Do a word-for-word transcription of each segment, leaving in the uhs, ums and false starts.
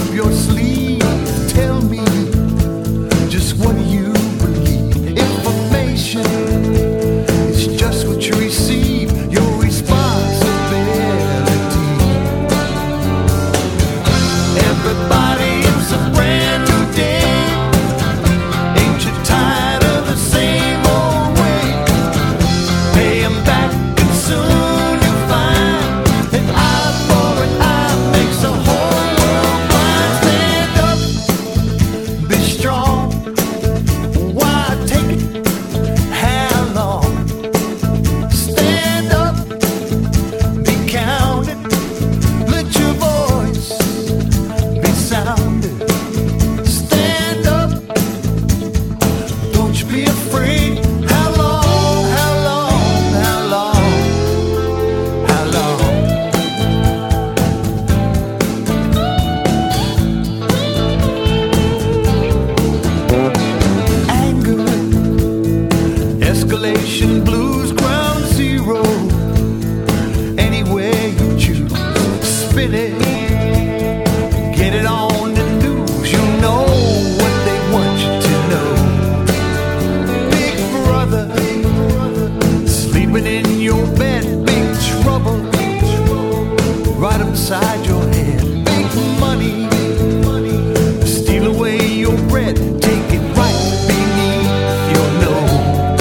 up your sleeve. Tell me, just what do you believe? Information is just what you receive. Your responsibility. Everybody is a brand new day. Ain't you tired of the same old way? Pay 'em back and soon you'll find that eye for an eye makes the whole world blind. Stand up, be strong. Why take it? How long? Stand up, be counted. Let your voice be sounded. Stand up, don't you be afraid. How long, how long, how long, how long? Anger, escalation, blues, ground zero. Anywhere you choose, spin it. Get it on the news, you know what they want you to know. Big brother, sleeping in your bed, big trouble, right upside your head. Big money, steal away your bread, take it right beneath your nose.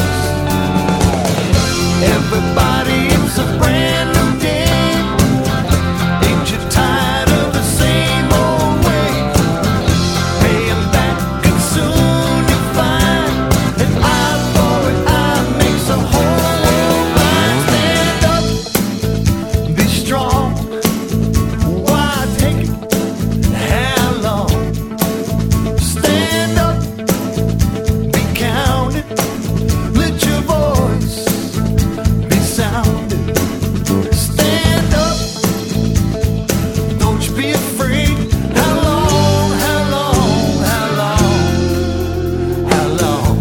Everybody, it's a brand new day. Ain't you tired of the same old way? Pay 'em back and soon you'll find that eye for an eye makes the whole world blind. Stand up, be strong. Why take it? How long? Stand up, be counted. Let your voice be sounded. Stand up, don't you be afraid. How long, how long, how long, how long?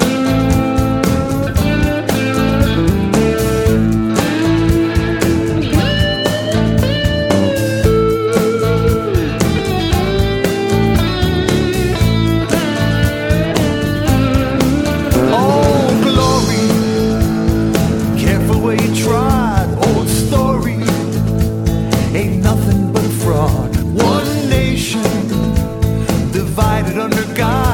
Oh, glory, careful where you trod. Old story, ain't nothing but fraud. One nation divided under God.